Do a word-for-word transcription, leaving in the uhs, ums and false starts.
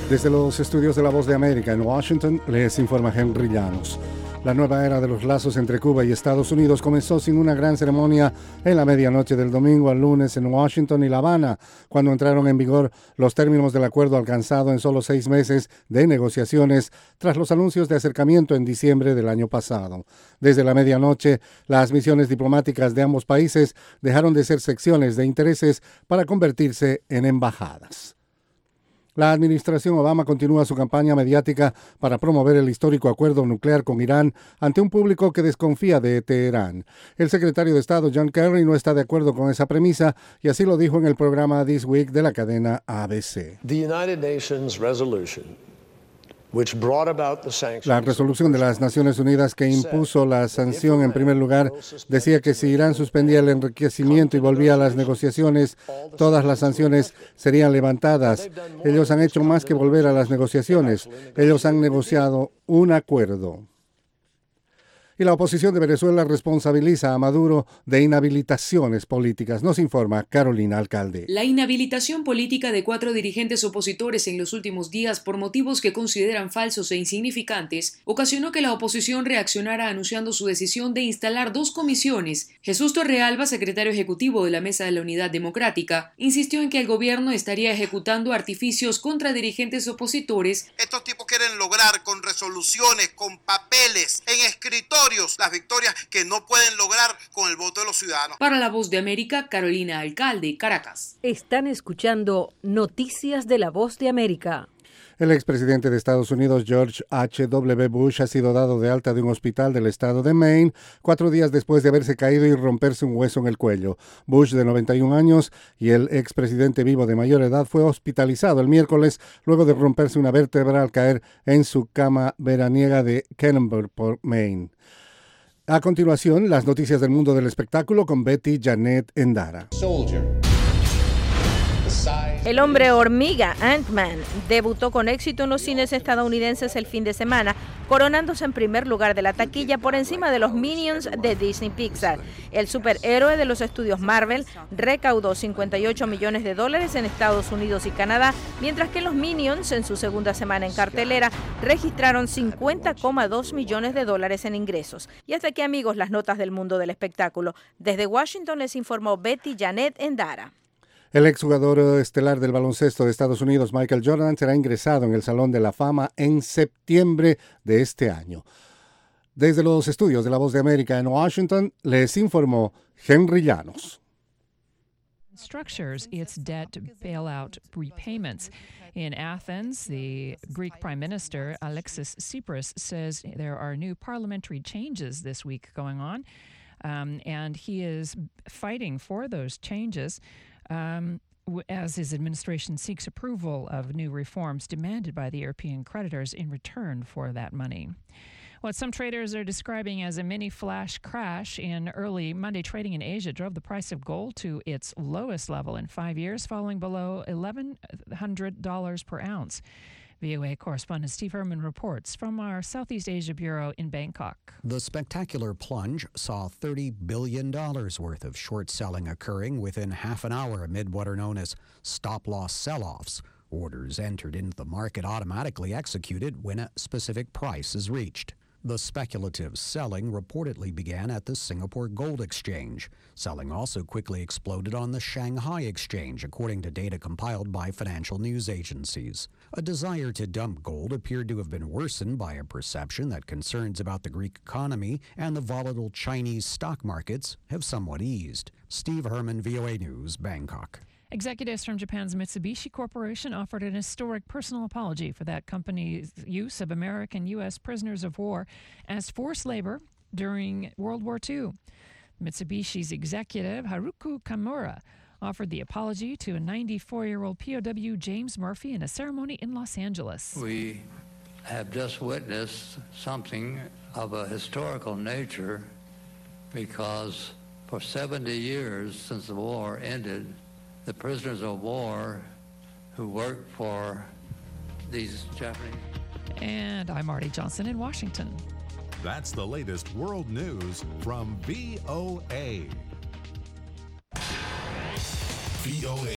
Desde los estudios de La Voz de América en Washington, les informa Henry Llanos. La nueva era de los lazos entre Cuba y Estados Unidos comenzó sin una gran ceremonia en la medianoche del domingo al lunes en Washington y La Habana, cuando entraron en vigor los términos del acuerdo alcanzado en solo seis meses de negociaciones tras los anuncios de acercamiento en diciembre del año pasado. Desde la medianoche, las misiones diplomáticas de ambos países dejaron de ser secciones de intereses para convertirse en embajadas. La administración Obama continúa su campaña mediática para promover el histórico acuerdo nuclear con Irán ante un público que desconfía de Teherán. El secretario de Estado John Kerry no está de acuerdo con esa premisa y así lo dijo en el programa This Week de la cadena A B C. The United Nations resolution La resolución de las Naciones Unidas que impuso la sanción en primer lugar decía que si Irán suspendía el enriquecimiento y volvía a las negociaciones, todas las sanciones serían levantadas. Ellos han hecho más que volver a las negociaciones. Ellos han negociado un acuerdo. Y la oposición de Venezuela responsabiliza a Maduro de inhabilitaciones políticas. Nos informa Carolina Alcalde. La inhabilitación política de cuatro dirigentes opositores en los últimos días por motivos que consideran falsos e insignificantes ocasionó que la oposición reaccionara anunciando su decisión de instalar dos comisiones. Jesús Torrealba, secretario ejecutivo de la Mesa de la Unidad Democrática, insistió en que el gobierno estaría ejecutando artificios contra dirigentes opositores. Estos tipos quieren lograr con resoluciones, con papeles, en escritorios, las victorias que no pueden lograr con el voto de los ciudadanos. Para La Voz de América, Carolina Alcalde, Caracas. Están escuchando Noticias de La Voz de América. El expresidente de Estados Unidos, George H W Bush, ha sido dado de alta de un hospital del estado de Maine cuatro días después de haberse caído y romperse un hueso en el cuello. Bush, de noventa y un años, y el expresidente vivo de mayor edad, fue hospitalizado el miércoles luego de romperse una vértebra al caer en su cama veraniega de Kennebunkport, Maine. A continuación, las noticias del mundo del espectáculo con Betty Janet Endara. El hombre hormiga, Ant-Man, debutó con éxito en los cines estadounidenses el fin de semana, coronándose en primer lugar de la taquilla por encima de los Minions de Disney Pixar. El superhéroe de los estudios Marvel recaudó cincuenta y ocho millones de dólares en Estados Unidos y Canadá, mientras que los Minions, en su segunda semana en cartelera, registraron cincuenta coma dos millones de dólares en ingresos. Y hasta aquí, amigos, las notas del mundo del espectáculo. Desde Washington les informó Betty Janet Endara. El exjugador estelar del baloncesto de Estados Unidos, Michael Jordan, será ingresado en el Salón de la Fama en septiembre de este año. Desde los estudios de La Voz de América en Washington, les informó Henry Llanos. Structures its debt bailout repayments. In Athens, the Greek Prime Minister Alexis Tsipras says there are new parliamentary changes this week going on, um, and he is fighting for those changes. Um, as his administration seeks approval of new reforms demanded by the European creditors in return for that money. What some traders are describing as a mini flash crash in early Monday trading in Asia drove the price of gold to its lowest level in five years, falling below eleven hundred dollars per ounce. V O A correspondent Steve Herman reports from our Southeast Asia Bureau in Bangkok. The spectacular plunge saw thirty billion dollars worth of short selling occurring within half an hour amid what are known as stop-loss sell-offs. Orders entered into the market automatically executed when a specific price is reached. The speculative selling reportedly began at the Singapore Gold Exchange. Selling also quickly exploded on the Shanghai Exchange, according to data compiled by financial news agencies. A desire to dump gold appeared to have been worsened by a perception that concerns about the Greek economy and the volatile Chinese stock markets have somewhat eased. Steve Herman, V O A News, Bangkok. Executives from Japan's Mitsubishi Corporation offered an historic personal apology for that company's use of American U S prisoners of war as forced labor during World War Two. Mitsubishi's executive, Haruko Kamura, offered the apology to a ninety-four-year-old P O W, James Murphy, in a ceremony in Los Angeles. We have just witnessed something of a historical nature because for seventy years since the war ended, the prisoners of war who worked for these Japanese. And I'm Marty Johnson in Washington. That's the latest world news from V O A. V O A.